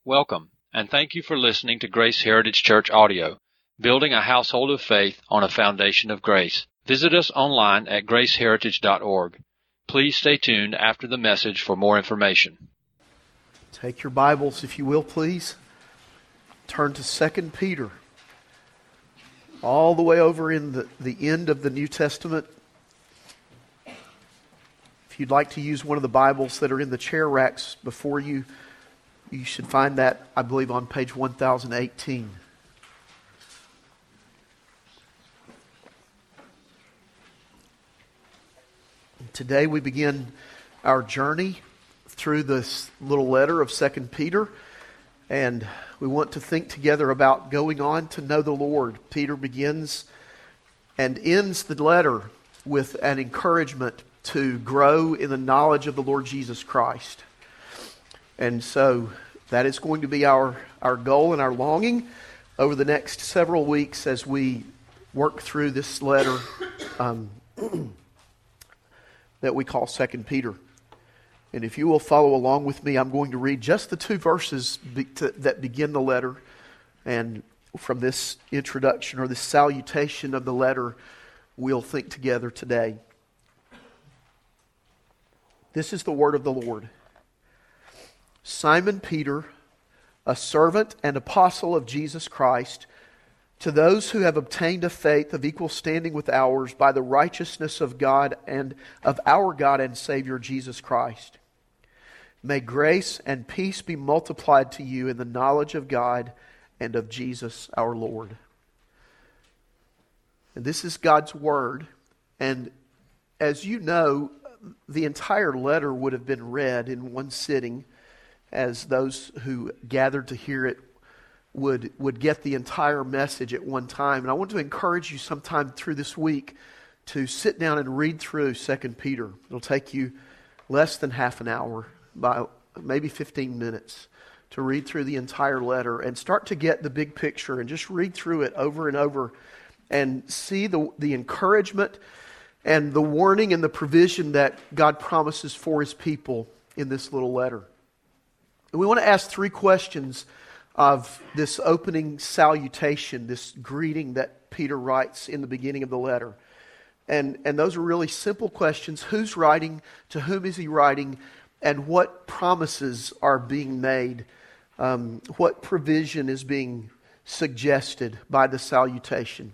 Welcome, and thank you for listening to Grace Heritage Church Audio, building a household of faith on a foundation of grace. Visit us online at graceheritage.org. Please stay tuned after the message for more information. Take your Bibles, if you will, please. Turn to 2 Peter. All the way over in the end of the New Testament. If you'd like to use one of the Bibles that are in the chair racks before you, you should find that, I believe, on page 1018. Today we begin our journey through this little letter of 2 Peter, and we want to think together about going on to know the Lord. Peter begins and ends the letter with an encouragement to grow in the knowledge of the Lord Jesus Christ. And so that is going to be our goal and our longing over the next several weeks as we work through this letter that we call 2 Peter. And if you will follow along with me, I'm going to read just the two verses that begin the letter. And from this introduction or this salutation of the letter, we'll think together today. This is the word of the Lord. Simon Peter, a servant and apostle of Jesus Christ, to those who have obtained a faith of equal standing with ours by the righteousness of God and of our God and Savior Jesus Christ. May grace and peace be multiplied to you in the knowledge of God and of Jesus our Lord. And this is God's word, and as you know, the entire letter would have been read in one sitting, as those who gathered to hear it would get the entire message at one time. And I want to encourage you sometime through this week to sit down and read through 2 Peter. It'll take you less than half an hour, by maybe 15 minutes, to read through the entire letter and start to get the big picture and just read through it over and over and see the encouragement and the warning and the provision that God promises for His people in this little letter. And we want to ask three questions of this opening salutation, this greeting that Peter writes in the beginning of the letter. And those are really simple questions. Who's writing? To whom is he writing? And what promises are being made? What provision is being suggested by the salutation?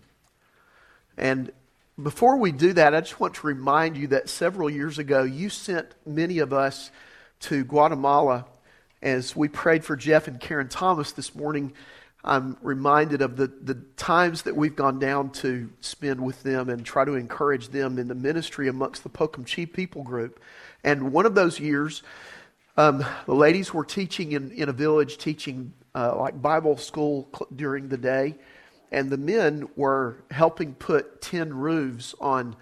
And before we do that, I just want to remind you that several years ago, you sent many of us to Guatemala. As we prayed for Jeff and Karen Thomas this morning, I'm reminded of the times that we've gone down to spend with them and try to encourage them in the ministry amongst the Pocumchi people group. And one of those years, the ladies were teaching in a village, teaching like Bible school during the day. And the men were helping put tin roofs on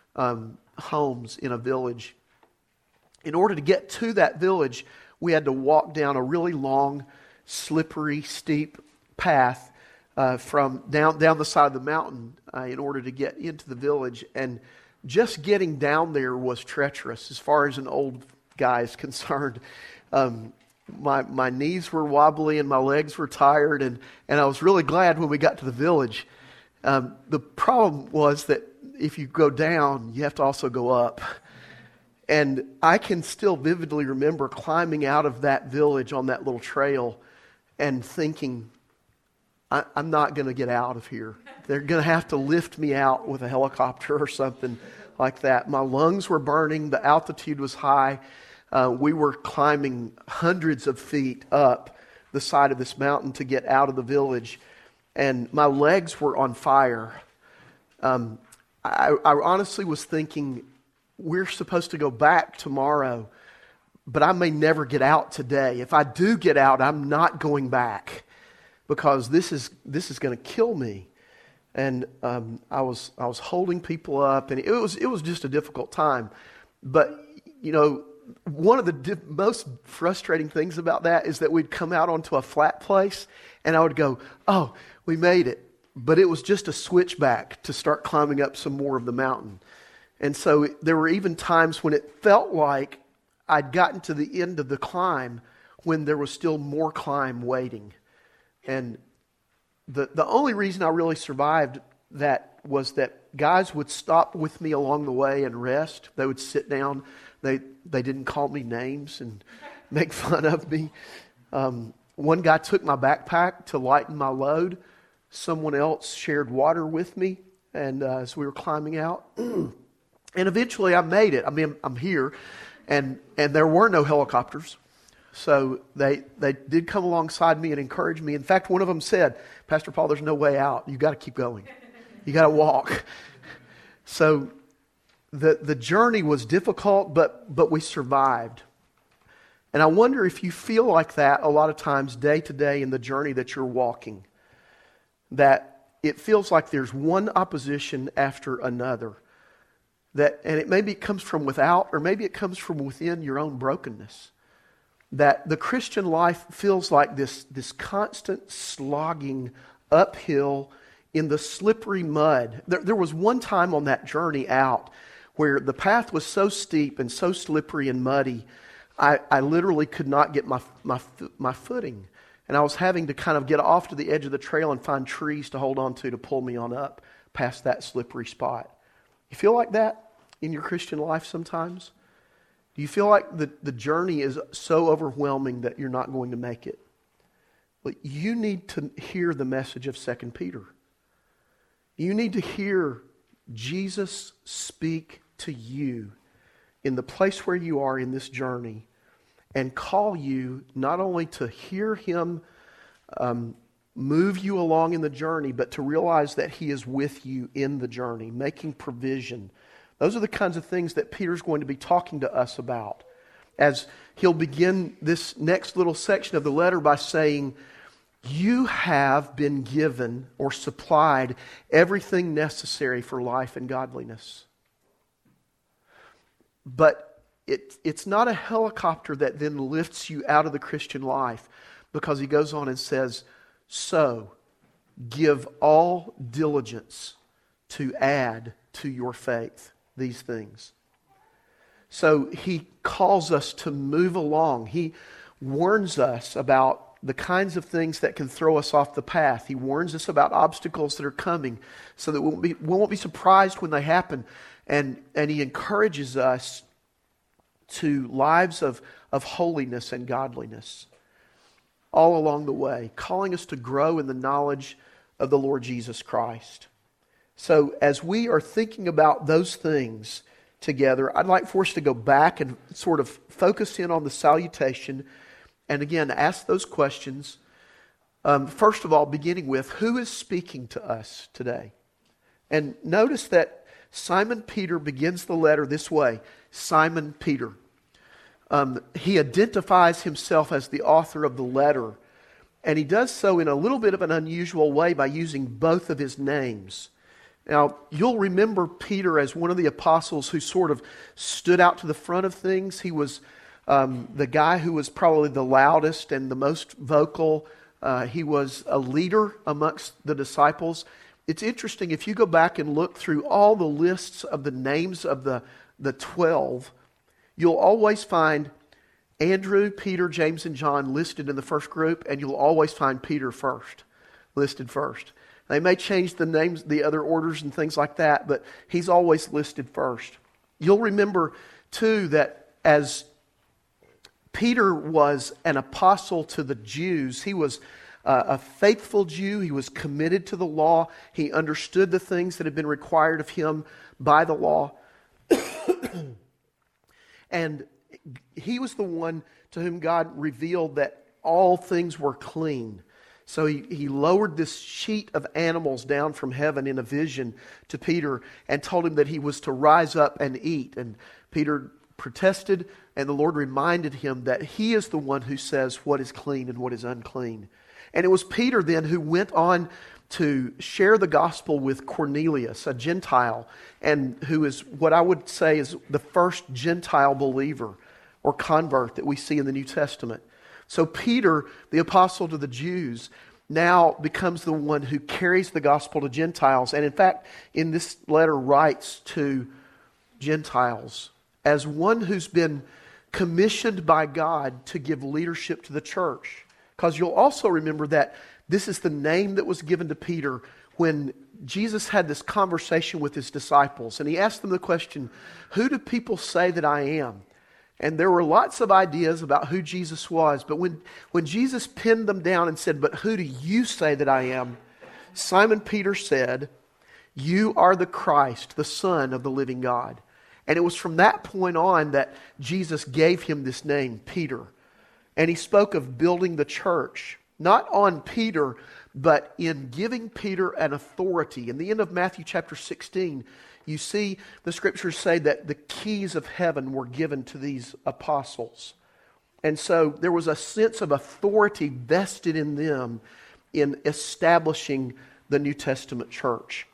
homes in a village. In order to get to that village, we had to walk down a really long, slippery, steep path from down the side of the mountain in order to get into the village. And just getting down there was treacherous as far as an old guy is concerned. My knees were wobbly and my legs were tired, and I was really glad when we got to the village. The problem was that if you go down, you have to also go up. And I can still vividly remember climbing out of that village on that little trail and thinking, I'm not going to get out of here. They're going to have to lift me out with a helicopter or something like that. My lungs were burning. The altitude was high. We were climbing hundreds of feet up the side of this mountain to get out of the village. And my legs were on fire. I honestly was thinking, we're supposed to go back tomorrow, but I may never get out today. If I do get out, I'm not going back because this is going to kill me. And I was holding people up, and it was just a difficult time. But you know, one of the most frustrating things about that is that we'd come out onto a flat place, and I would go, "Oh, we made it," but it was just a switchback to start climbing up some more of the mountain. And so there were even times when it felt like I'd gotten to the end of the climb when there was still more climb waiting. And the only reason I really survived that was that guys would stop with me along the way and rest. They would sit down. They didn't call me names and make fun of me. One guy took my backpack to lighten my load. Someone else shared water with me, and as we were climbing out. And eventually I made it. I mean, I'm here, and there were no helicopters. So they did come alongside me and encourage me. In fact, one of them said, "Pastor Paul, there's no way out. You got to keep going. You got to walk." So the journey was difficult, but we survived. And I wonder if you feel like that a lot of times day to day in the journey that you're walking. That it feels like there's one opposition after another. And it comes from without, or maybe it comes from within your own brokenness. That the Christian life feels like this constant slogging uphill in the slippery mud. There was one time on that journey out where the path was so steep and so slippery and muddy, I literally could not get my footing. And I was having to kind of get off to the edge of the trail and find trees to hold on to pull me on up past that slippery spot. You feel like that in your Christian life sometimes? Do you feel like the journey is so overwhelming that you're not going to make it? Well, you need to hear the message of 2 Peter. You need to hear Jesus speak to you in the place where you are in this journey and call you not only to hear Him move you along in the journey, but to realize that He is with you in the journey, making provision. Those are the kinds of things that Peter's going to be talking to us about as he'll begin this next little section of the letter by saying, you have been given or supplied everything necessary for life and godliness. But it's not a helicopter that then lifts you out of the Christian life, because he goes on and says, so give all diligence to add to your faith these things. So he calls us to move along. He warns us about the kinds of things that can throw us off the path. He warns us about obstacles that are coming so that we won't be surprised when they happen. And he encourages us to lives of holiness and godliness all along the way, calling us to grow in the knowledge of the Lord Jesus Christ. So as we are thinking about those things together, I'd like for us to go back and sort of focus in on the salutation and again ask those questions. First of all, beginning with, who is speaking to us today? And notice that Simon Peter begins the letter this way, Simon Peter. He identifies himself as the author of the letter, and he does so in a little bit of an unusual way by using both of his names. Now, you'll remember Peter as one of the apostles who sort of stood out to the front of things. He was the guy who was probably the loudest and the most vocal. He was a leader amongst the disciples. It's interesting, if you go back and look through all the lists of the names of the 12, you'll always find Andrew, Peter, James, and John listed in the first group, and you'll always find Peter listed first. They may change the names, the other orders and things like that, but he's always listed first. You'll remember, too, that as Peter was an apostle to the Jews, he was a faithful Jew. He was committed to the law. He understood the things that had been required of him by the law. And he was the one to whom God revealed that all things were clean. So he lowered this sheet of animals down from heaven in a vision to Peter and told him that he was to rise up and eat. And Peter protested, and the Lord reminded him that he is the one who says what is clean and what is unclean. And it was Peter then who went on to share the gospel with Cornelius, a Gentile, and who is what I would say is the first Gentile believer or convert that we see in the New Testament. So Peter, the apostle to the Jews, now becomes the one who carries the gospel to Gentiles. And in fact, in this letter writes to Gentiles as one who's been commissioned by God to give leadership to the church. Because you'll also remember that this is the name that was given to Peter when Jesus had this conversation with his disciples. And he asked them the question, who do people say that I am? And there were lots of ideas about who Jesus was. But when Jesus pinned them down and said, but who do you say that I am? Simon Peter said, you are the Christ, the Son of the living God. And it was from that point on that Jesus gave him this name, Peter. And he spoke of building the church, not on Peter, but in giving Peter an authority. In the end of Matthew chapter 16, you see the scriptures say that the keys of heaven were given to these apostles. And so there was a sense of authority vested in them in establishing the New Testament church.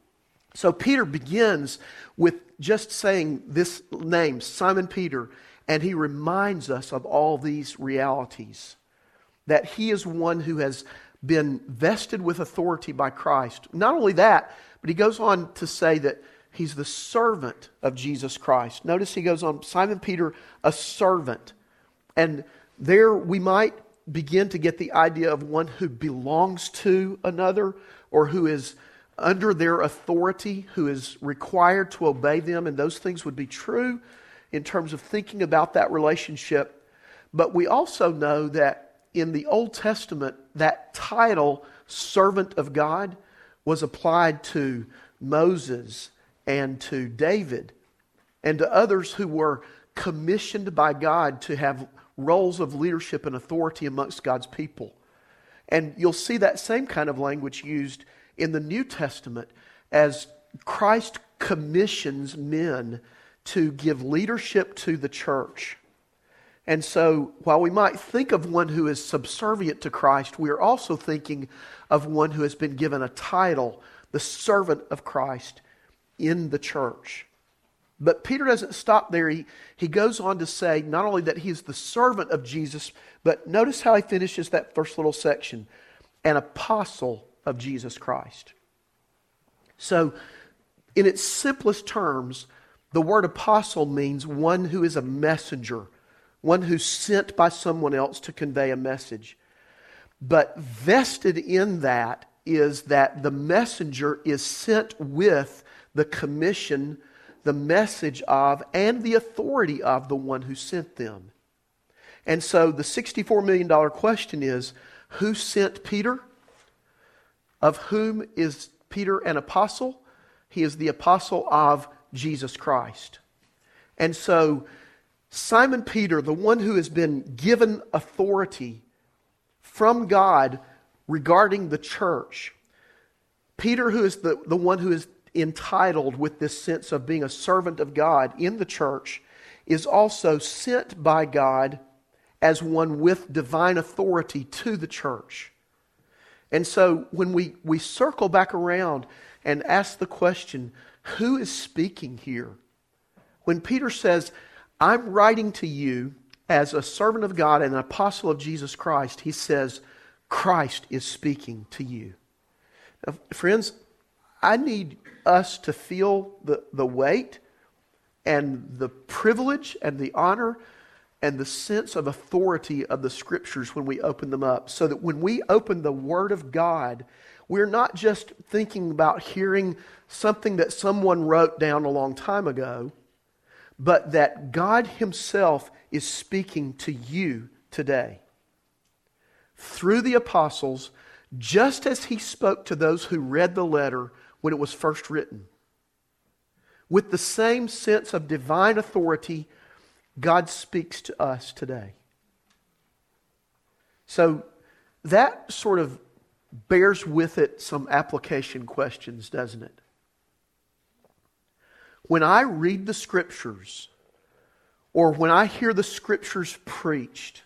So Peter begins with just saying this name, Simon Peter, and he reminds us of all these realities. That he is one who has been vested with authority by Christ. Not only that, but he goes on to say that he's the servant of Jesus Christ. Notice he goes on, Simon Peter, a servant. And there we might begin to get the idea of one who belongs to another or who is under their authority, who is required to obey them, and those things would be true in terms of thinking about that relationship. But we also know that in the Old Testament, that title, servant of God, was applied to Moses and to David and to others who were commissioned by God to have roles of leadership and authority amongst God's people. And you'll see that same kind of language used in the New Testament as Christ commissions men to give leadership to the church. And so while we might think of one who is subservient to Christ, we are also thinking of one who has been given a title, the servant of Christ in the church. But Peter doesn't stop there. He goes on to say not only that he is the servant of Jesus, but notice how he finishes that first little section, an apostle of Jesus Christ. So, in its simplest terms, the word apostle means one who is a messenger, one who's sent by someone else to convey a message. But vested in that is that the messenger is sent with the commission, the message of, and the authority of the one who sent them. And so the $64 million question is, who sent Peter? Of whom is Peter an apostle? He is the apostle of Jesus Christ. And so Simon Peter, the one who has been given authority from God regarding the church, Peter, who is the one who is entitled with this sense of being a servant of God in the church, is also sent by God as one with divine authority to the church. And so when we circle back around and ask the question, who is speaking here? When Peter says, I'm writing to you as a servant of God and an apostle of Jesus Christ, he says, Christ is speaking to you. Now, friends, I need us to feel the weight and the privilege and the honor and the sense of authority of the Scriptures when we open them up, so that when we open the Word of God, we're not just thinking about hearing something that someone wrote down a long time ago, but that God Himself is speaking to you today. Through the apostles, just as He spoke to those who read the letter when it was first written. With the same sense of divine authority, God speaks to us today. So that sort of bears with it some application questions, doesn't it? When I read the Scriptures, or when I hear the Scriptures preached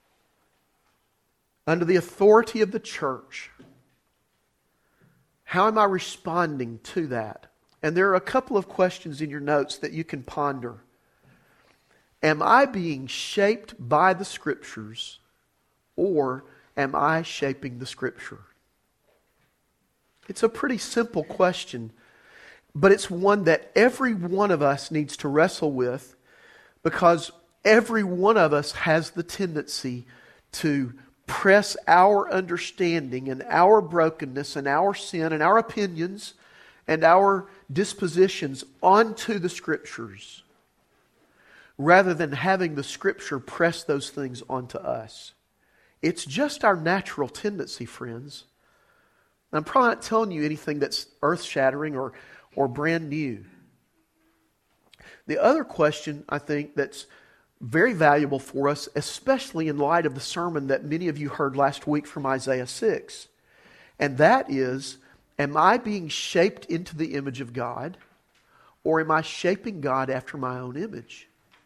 under the authority of the church, how am I responding to that? And there are a couple of questions in your notes that you can ponder. Am I being shaped by the Scriptures, or am I shaping the Scripture? It's a pretty simple question, but it's one that every one of us needs to wrestle with, because Every one of us has the tendency to press our understanding and our brokenness and our sin and our opinions and our dispositions onto the Scriptures, rather than having the Scripture press those things onto us. It's just our natural tendency, friends. I'm probably not telling you anything that's earth-shattering or brand new. The other question, I think, that's very valuable for us, especially in light of the sermon that many of you heard last week from Isaiah 6, and that is, am I being shaped into the image of God, or am I shaping God after my own image?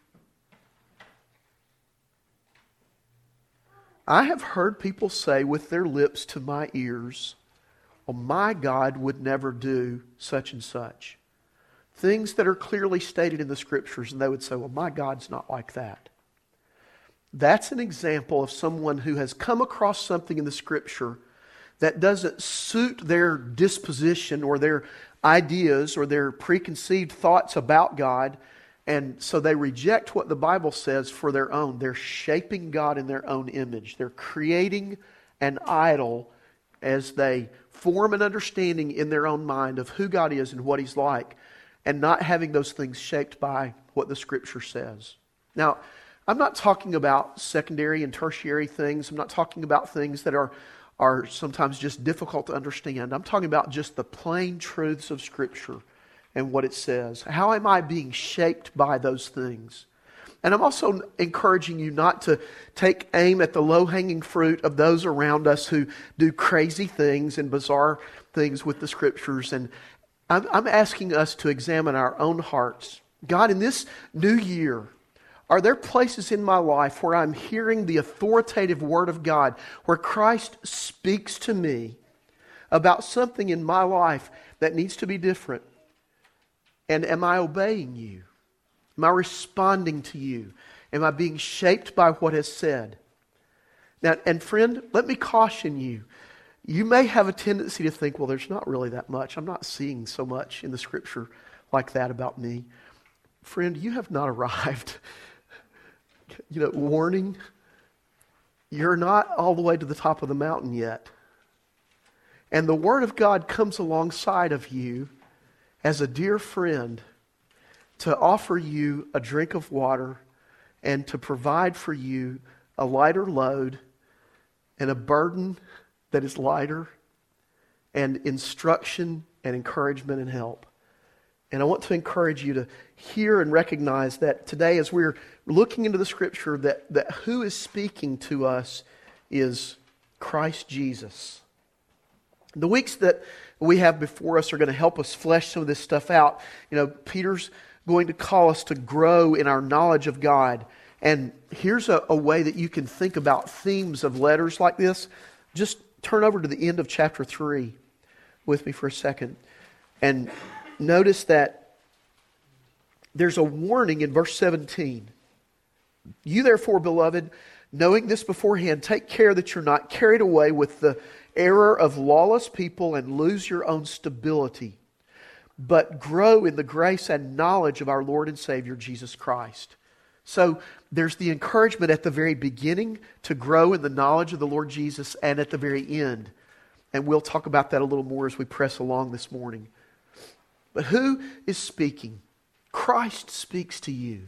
I have heard people say with their lips to my ears, well, my God would never do such and such. Things that are clearly stated in the Scriptures, and they would say, well, my God's not like that. That's an example of someone who has come across something in the Scripture that doesn't suit their disposition or their ideas or their preconceived thoughts about God, and so they reject what the Bible says for their own. They're shaping God in their own image. They're creating an idol as they form an understanding in their own mind of who God is and what He's like, and not having those things shaped by what the Scripture says. Now, I'm not talking about secondary and tertiary things. I'm not talking about things that are sometimes just difficult to understand. I'm talking about just the plain truths of Scripture and what it says. How am I being shaped by those things? And I'm also encouraging you not to take aim at the low-hanging fruit of those around us who do crazy things and bizarre things with the Scriptures. And I'm asking us to examine our own hearts. God, in this new year, are there places in my life where I'm hearing the authoritative Word of God, where Christ speaks to me about something in my life that needs to be different? And am I obeying you? Am I responding to you? Am I being shaped by what is said? Now, and friend, let me caution you. You may have a tendency to think, well, there's not really that much. I'm not seeing so much in the Scripture like that about me. Friend, you have not arrived. Warning, you're not all the way to the top of the mountain yet. And the Word of God comes alongside of you as a dear friend to offer you a drink of water and to provide for you a lighter load and a burden that is lighter and instruction and encouragement and help. And I want to encourage you to hear and recognize that today as we're looking into the Scripture that who is speaking to us is Christ Jesus. The weeks that we have before us are going to help us flesh some of this stuff out. Peter's going to call us to grow in our knowledge of God. And here's a way that you can think about themes of letters like this. Just turn over to the end of chapter 3 with me for a second. And notice that there's a warning in verse 17. You therefore, beloved, knowing this beforehand, take care that you're not carried away with the error of lawless people and lose your own stability, but grow in the grace and knowledge of our Lord and Savior, Jesus Christ. So there's the encouragement at the very beginning to grow in the knowledge of the Lord Jesus, and at the very end. And we'll talk about that a little more as we press along this morning. But who is speaking? Christ speaks to you.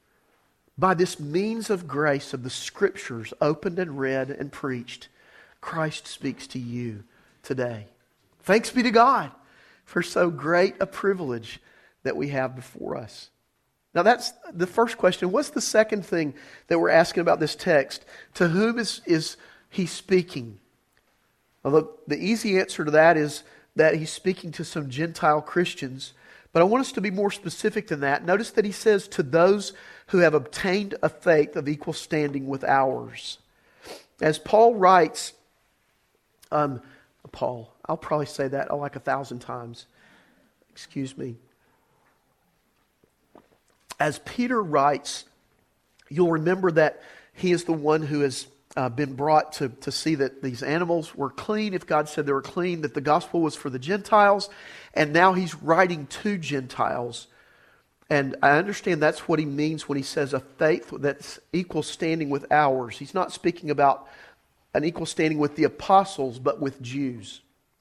By this means of grace of the Scriptures opened and read and preached, Christ speaks to you today. Thanks be to God for so great a privilege that we have before us. Now that's the first question. What's the second thing that we're asking about this text? To whom is he speaking? Well, the easy answer to that is that he's speaking to some Gentile Christians. But I want us to be more specific than that. Notice that he says to those who have obtained a faith of equal standing with ours. As Paul writes, I'll probably say that like 1,000 times. Excuse me. As Peter writes, you'll remember that he is the one who has been brought to see that these animals were clean, if God said they were clean, that the gospel was for the Gentiles, and now he's writing to Gentiles And I understand that's what he means when he says a faith that's equal standing with ours. He's not speaking about an equal standing with the apostles, but with Jews.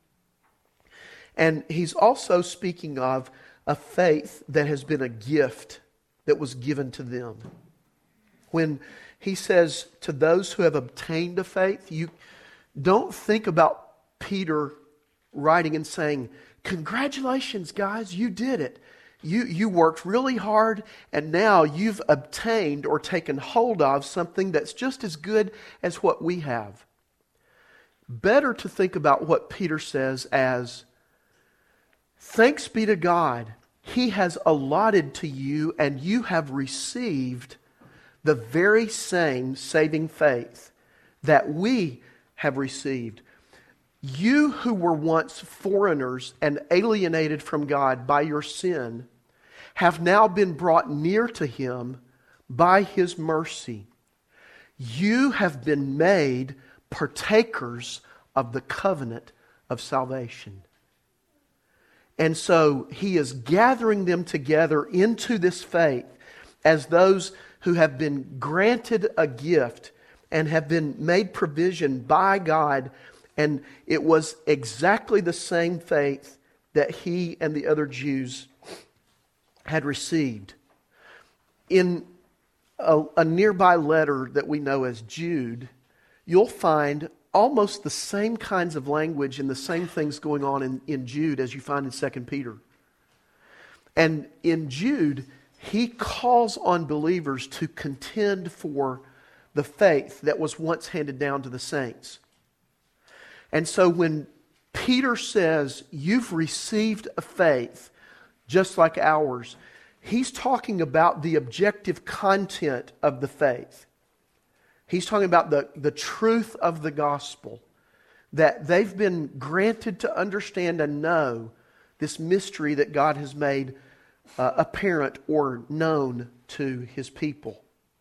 And he's also speaking of a faith that has been a gift that was given to them. When he says to those who have obtained a faith, you don't think about Peter writing and saying, "Congratulations, guys, you did it. You worked really hard, and now you've obtained or taken hold of something that's just as good as what we have." Better to think about what Peter says as, "Thanks be to God, He has allotted to you, and you have received the very same saving faith that we have received. You who were once foreigners and alienated from God by your sin have now been brought near to Him by His mercy. You have been made partakers of the covenant of salvation." And so He is gathering them together into this faith as those who have been granted a gift and have been made provision by God. And it was exactly the same faith that he and the other Jews had received. In a nearby letter that we know as Jude, you'll find almost the same kinds of language and the same things going on in Jude as you find in 2 Peter. And in Jude, he calls on believers to contend for the faith that was once handed down to the saints. And so when Peter says, "You've received a faith just like ours," he's talking about the objective content of the faith. He's talking about the truth of the gospel, that they've been granted to understand and know this mystery that God has made apparent or known to His people.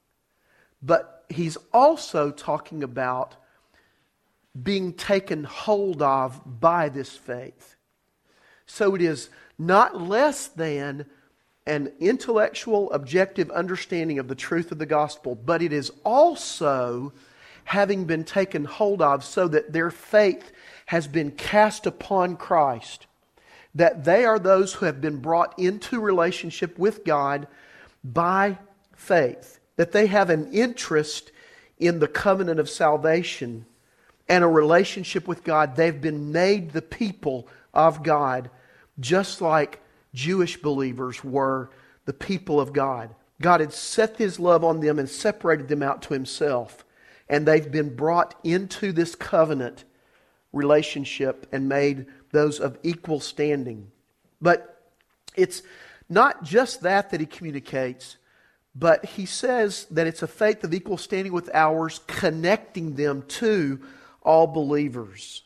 But he's also talking about being taken hold of by this faith. So it is not less than an intellectual, objective understanding of the truth of the gospel, but it is also having been taken hold of so that their faith has been cast upon Christ. That they are those who have been brought into relationship with God by faith. That they have an interest in the covenant of salvation and a relationship with God. They've been made the people of God, just like Jewish believers were the people of God. God had set His love on them and separated them out to Himself. And they've been brought into this covenant relationship and made those of equal standing. But it's not just that he communicates, but he says that it's a faith of equal standing with ours, connecting them to all believers.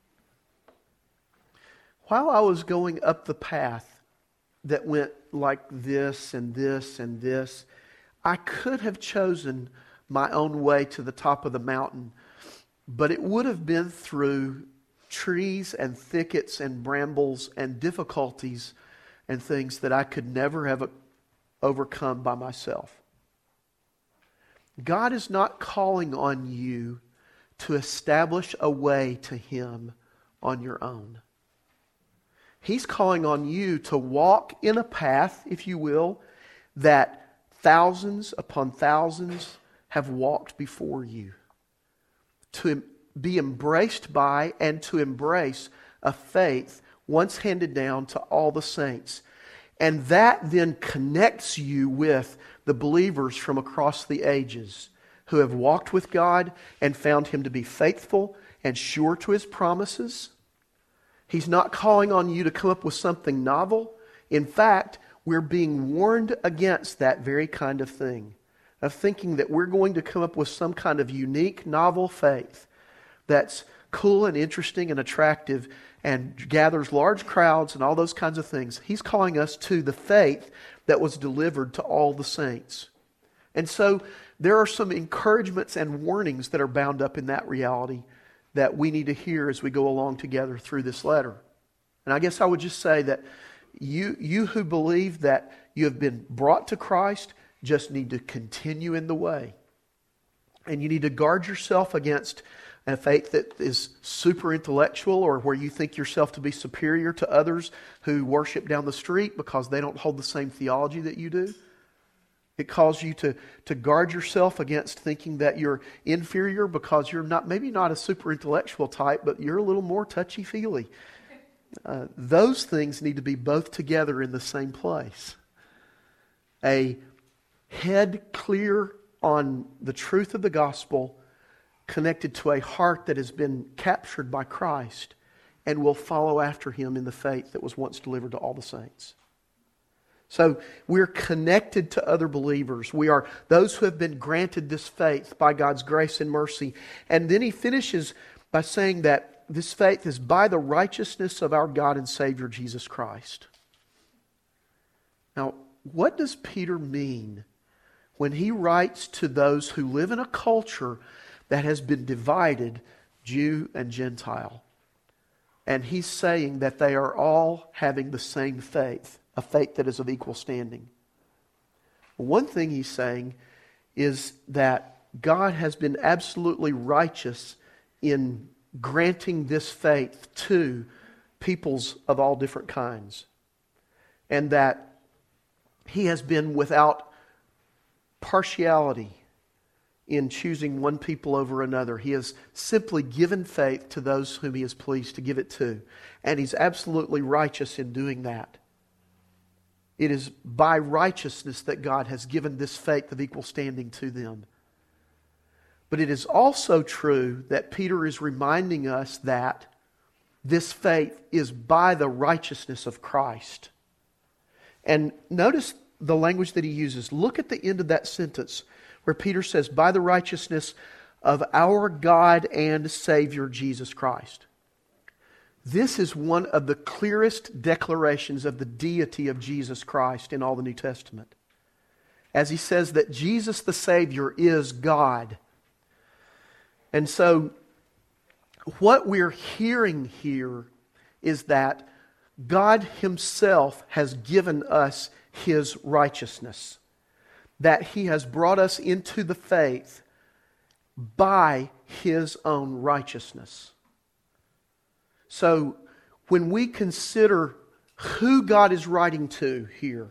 While I was going up the path that went like this and this and this, I could have chosen my own way to the top of the mountain, but it would have been through trees and thickets and brambles and difficulties and things that I could never have overcome by myself. God is not calling on you to establish a way to Him on your own. He's calling on you to walk in a path, if you will, that thousands upon thousands have walked before you. To be embraced by and to embrace a faith once handed down to all the saints. And that then connects you with the believers from across the ages who have walked with God and found Him to be faithful and sure to His promises. He's not calling on you to come up with something novel. In fact, we're being warned against that very kind of thing, of thinking that we're going to come up with some kind of unique, novel faith that's cool and interesting and attractive and gathers large crowds and all those kinds of things. He's calling us to the faith that was delivered to all the saints. And so there are some encouragements and warnings that are bound up in that reality that we need to hear as we go along together through this letter. And I guess I would just say that you who believe that you have been brought to Christ, just need to continue in the way. And you need to guard yourself against a faith that is super intellectual, or where you think yourself to be superior to others who worship down the street because they don't hold the same theology that you do. It calls you to guard yourself against thinking that you're inferior because you're maybe not a super intellectual type, but you're a little more touchy-feely. Those things need to be both together in the same place. A head clear on the truth of the gospel, connected to a heart that has been captured by Christ and will follow after Him in the faith that was once delivered to all the saints. So we're connected to other believers. We are those who have been granted this faith by God's grace and mercy. And then he finishes by saying that this faith is by the righteousness of our God and Savior Jesus Christ. Now, what does Peter mean when he writes to those who live in a culture that has been divided, Jew and Gentile? And he's saying that they are all having the same faith, a faith that is of equal standing. One thing he's saying is that God has been absolutely righteous in granting this faith to peoples of all different kinds. And that He has been without partiality in choosing one people over another. He has simply given faith to those whom He is pleased to give it to. And He's absolutely righteous in doing that. It is by righteousness that God has given this faith of equal standing to them. But it is also true that Peter is reminding us that this faith is by the righteousness of Christ. And notice the language that he uses. Look at the end of that sentence where Peter says, by the righteousness of our God and Savior Jesus Christ. This is one of the clearest declarations of the deity of Jesus Christ in all the New Testament. As he says that Jesus the Savior is God. And so, what we're hearing here is that God Himself has given us His righteousness. That He has brought us into the faith by His own righteousness. So, when we consider who God is writing to here,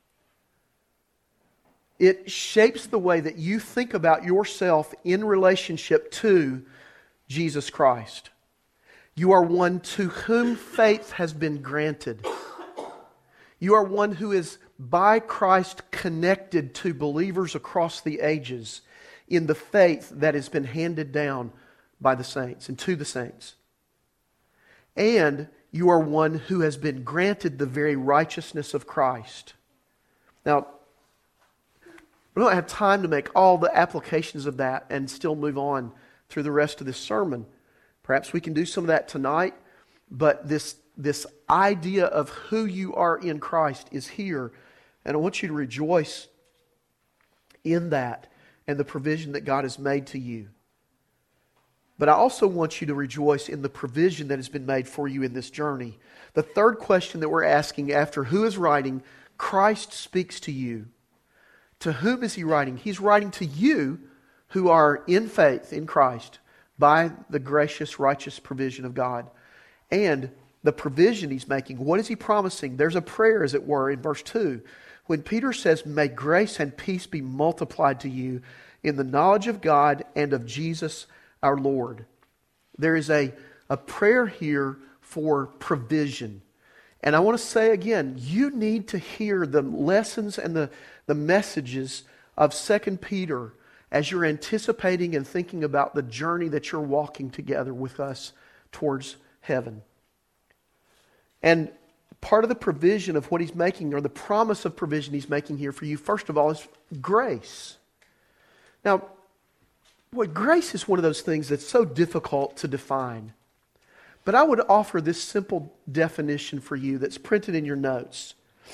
it shapes the way that you think about yourself in relationship to Jesus Christ. You are one to whom faith has been granted. You are one who is by Christ connected to believers across the ages in the faith that has been handed down by the saints and to the saints. And you are one who has been granted the very righteousness of Christ. Now, we don't have time to make all the applications of that and still move on through the rest of this sermon. Perhaps we can do some of that tonight, but this idea of who you are in Christ is here, and I want you to rejoice in that and the provision that God has made to you. But I also want you to rejoice in the provision that has been made for you in this journey. The third question that we're asking after who is writing, Christ speaks to you. To whom is He writing? He's writing to you who are in faith in Christ by the gracious, righteous provision of God. And the provision He's making, what is He promising? There's a prayer, as it were, in verse 2. When Peter says, may grace and peace be multiplied to you in the knowledge of God and of Jesus our Lord. There is a prayer here for provision. And I want to say again, you need to hear the lessons and the messages of 2 Peter as you're anticipating and thinking about the journey that you're walking together with us towards heaven. And part of the provision of what He's making, or the promise of provision He's making here for you, first of all, is grace. Now, grace is one of those things that's so difficult to define. But I would offer this simple definition for you that's printed in your notes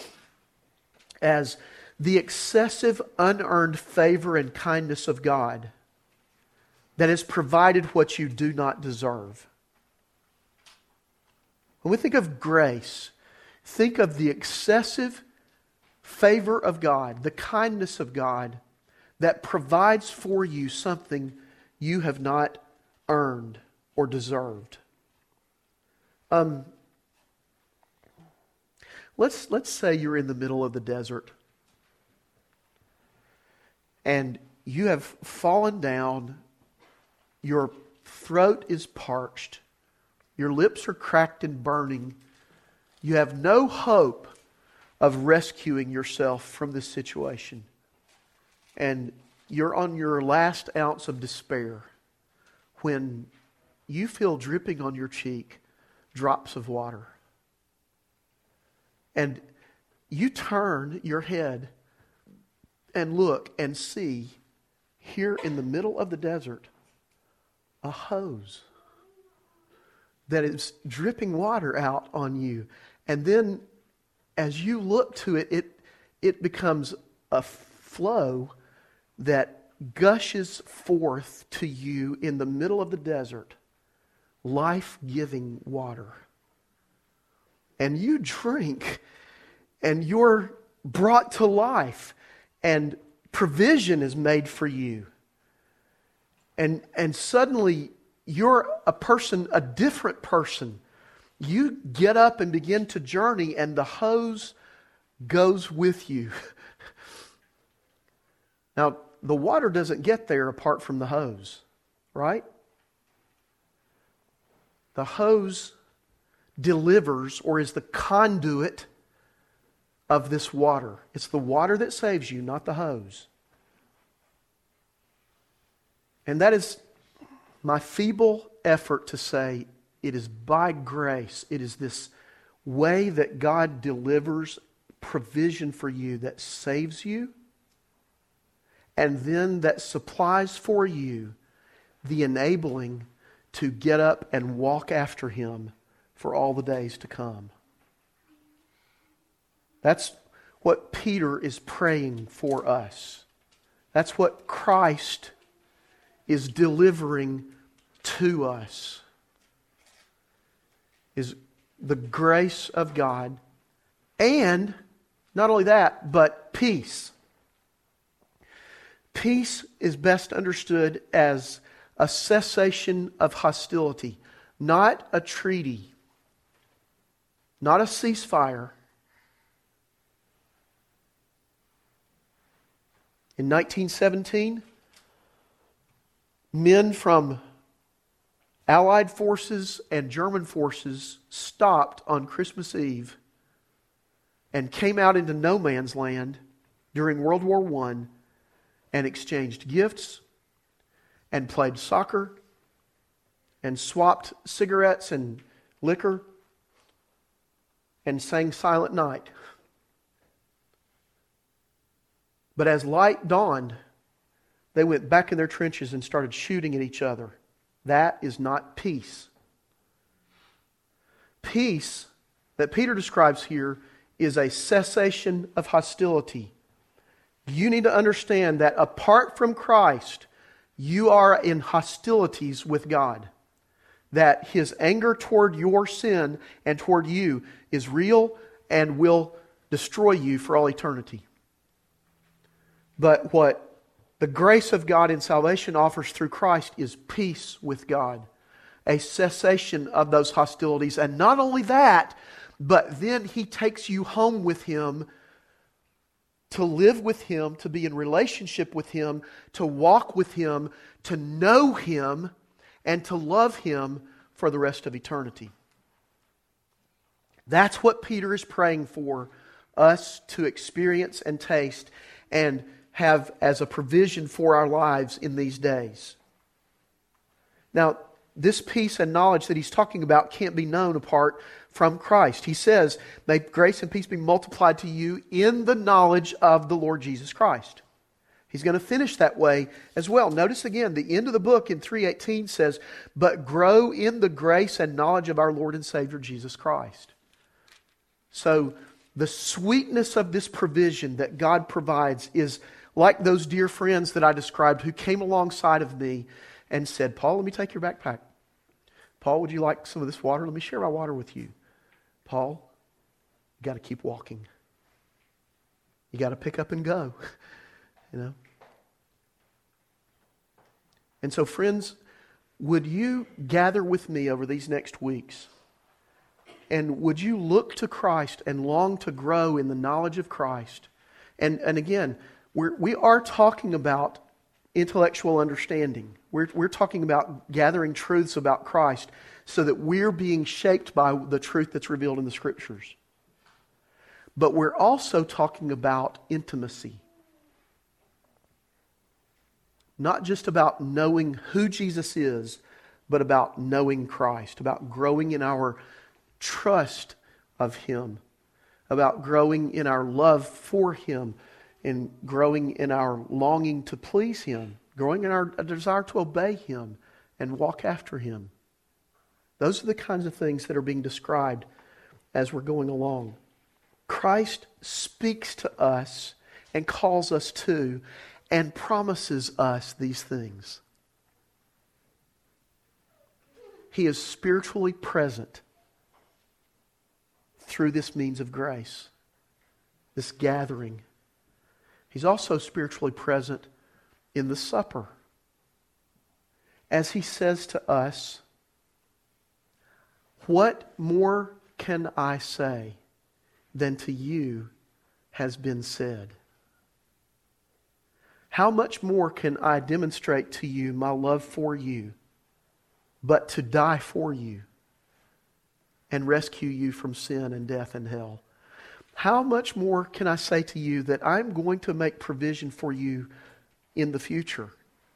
as the excessive unearned favor and kindness of God that has provided what you do not deserve. When we think of grace, think of the excessive favor of God, the kindness of God that provides for you something you have not earned or deserved. Let's say you're in the middle of the desert and you have fallen down, your throat is parched, your lips are cracked and burning, you have no hope of rescuing yourself from this situation, and you're on your last ounce of despair when you feel dripping on your cheek drops of water. And you turn your head and look and see, here in the middle of the desert, a hose that is dripping water out on you. And then as you look to it, it becomes a flow that gushes forth to you in the middle of the desert, life-giving water. And you drink, and you're brought to life, and provision is made for you. And suddenly you're a different person. You get up and begin to journey, and the hose goes with you. Now, the water doesn't get there apart from the hose, right? The hose delivers, or is the conduit of this water. It's the water that saves you, not the hose. And that is my feeble effort to say it is by grace. It is this way that God delivers provision for you that saves you, and then that supplies for you the enabling to get up and walk after Him for all the days to come. That's what Peter is praying for us. That's what Christ is delivering to us, is the grace of God, and not only that, but peace. Peace is best understood as a cessation of hostility, not a treaty, not a ceasefire. In 1917, men from Allied forces and German forces stopped on Christmas Eve and came out into no man's land during World War I and exchanged gifts and played soccer and swapped cigarettes and liquor and sang Silent Night. But as light dawned, they went back in their trenches and started shooting at each other. That is not peace. Peace that Peter describes here is a cessation of hostility. You need to understand that apart from Christ, you are in hostilities with God. That His anger toward your sin and toward you is real and will destroy you for all eternity. But what the grace of God in salvation offers through Christ is peace with God. A cessation of those hostilities. And not only that, but then He takes you home with Him, to live with Him, to be in relationship with Him, to walk with Him, to know Him, and to love Him for the rest of eternity. That's what Peter is praying for us to experience and taste and have as a provision for our lives in these days. Now, this peace and knowledge that he's talking about can't be known apart from Christ. He says, "May grace and peace be multiplied to you in the knowledge of the Lord Jesus Christ." He's going to finish that way as well. Notice again, the end of the book in 3:18 says, "But grow in the grace and knowledge of our Lord and Savior Jesus Christ." So, the sweetness of this provision that God provides is like those dear friends that I described who came alongside of me and said, "Paul, let me take your backpack. Paul, would you like some of this water? Let me share my water with you. Paul, you got to keep walking. You got to pick up and go, you know. And so, friends, would you gather with me over these next weeks? And would you look to Christ and long to grow in the knowledge of Christ? And again, we are talking about intellectual understanding. We're talking about gathering truths about Christ so that we're being shaped by the truth that's revealed in the Scriptures. But we're also talking about intimacy. Not just about knowing who Jesus is, but about knowing Christ, about growing in our trust of Him, about growing in our love for Him, and growing in our longing to please Him, growing in our desire to obey Him and walk after Him. Those are the kinds of things that are being described as we're going along. Christ speaks to us and calls us to and promises us these things. He is spiritually present through this means of grace, this gathering. He's also spiritually present in the supper. As He says to us, "What more can I say than to you has been said? How much more can I demonstrate to you my love for you, but to die for you and rescue you from sin and death and hell? How much more can I say to you that I'm going to make provision for you in the future?"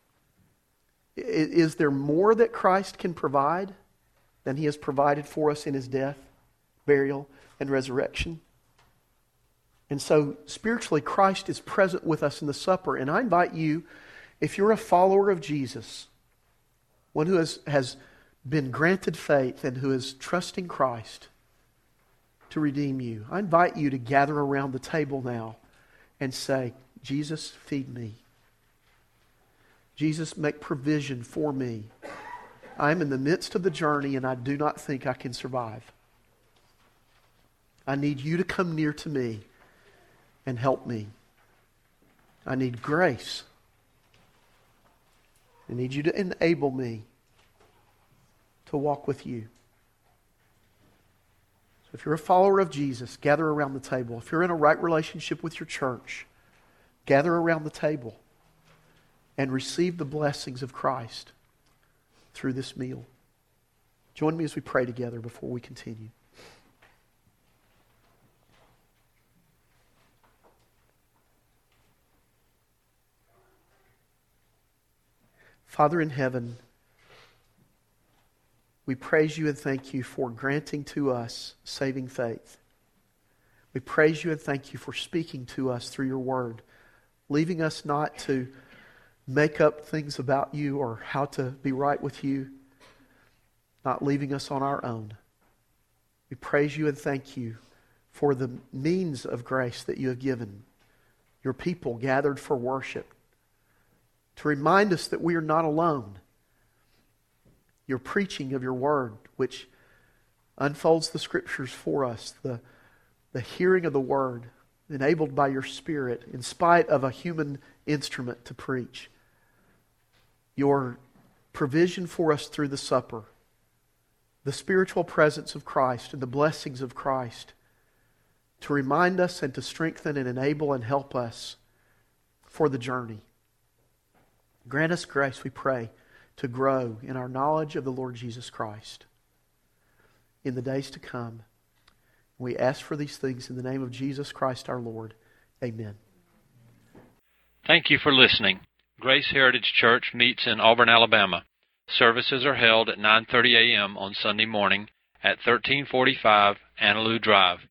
Is there more that Christ can provide than He has provided for us in His death, burial, and resurrection? And so, spiritually, Christ is present with us in the supper. And I invite you, if you're a follower of Jesus, one who has been granted faith and who is trusting Christ to redeem you, I invite you to gather around the table now and say, "Jesus, feed me. Jesus, make provision for me. I'm in the midst of the journey and I do not think I can survive. I need you to come near to me and help me. I need grace. I need you to enable me to walk with you." So if you're a follower of Jesus, gather around the table. If you're in a right relationship with your church, gather around the table and receive the blessings of Christ through this meal. Join me as we pray together before we continue. Father in heaven, we praise you and thank you for granting to us saving faith. We praise you and thank you for speaking to us through your word, leaving us not to make up things about you or how to be right with you, not leaving us on our own. We praise you and thank you for the means of grace that you have given your people gathered for worship, to remind us that we are not alone. Your preaching of your word, which unfolds the Scriptures for us, the hearing of the word, enabled by your Spirit, in spite of a human instrument to preach. Your provision for us through the supper, the spiritual presence of Christ and the blessings of Christ, to remind us and to strengthen and enable and help us for the journey. Grant us grace, we pray, to grow in our knowledge of the Lord Jesus Christ in the days to come. We ask for these things in the name of Jesus Christ our Lord. Amen. Thank you for listening. Grace Heritage Church meets in Auburn, Alabama. Services are held at 9:30 a.m. on Sunday morning at 1345 Annaloo Drive.